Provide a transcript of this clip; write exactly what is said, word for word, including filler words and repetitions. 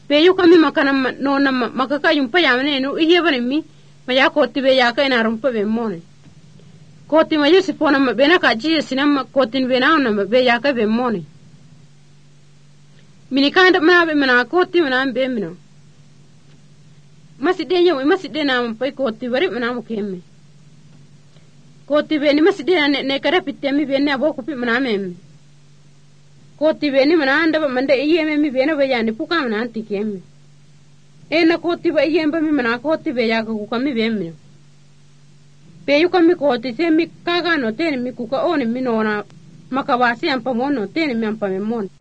Pe yu kami makana no na makaka yumpa yamne no iye bane mi maya koti be yaka ina rumpa be mone. Koti mayu sipona ma bena kaji sinama koti bena na be yaka be mone. Mini kanda ma be mana koti mana be mino. Masih denya we masih dena mpai koti bari mana mo kemme. Koti be ni masih dena ne ne kare pitemi be ne abo kupi mana mem. Koti be ni mana anda ba mande iye memi be na be yani puka mana anti kemme. E na koti ba iye mba mi mana koti be yaka ku kami be mino. Pe yu kami koti se mi kaga no tene mi kuka one mi no na makawasi ampa mono tene mi ampa me mon.